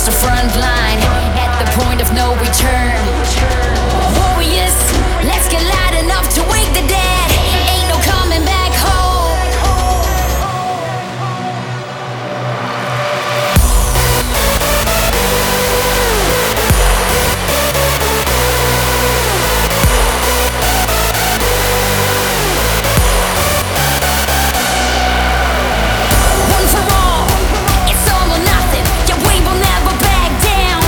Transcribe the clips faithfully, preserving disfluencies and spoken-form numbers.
the front line, at the point of no return. Warriors, let's get loud enough to wake the dead. Ain't no coming back home. One for all, it's all or nothing. Your way will never back down.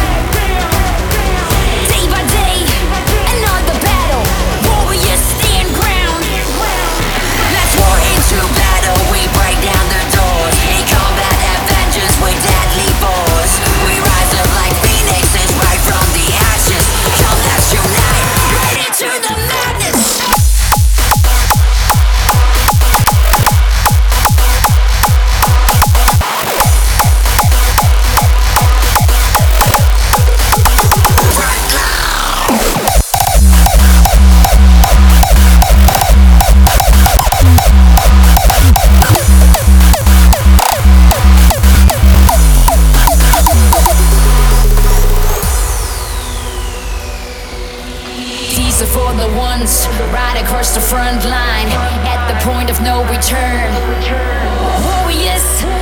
Day by day, another battle. Warriors stand ground. Let's war into battle. We break down the doors. In combat adventures with deadly force. We rise up like phoenixes right from the ashes. Come, let's unite, right into the madness. These are for the ones right across the front line, at the point of no return. Warriors,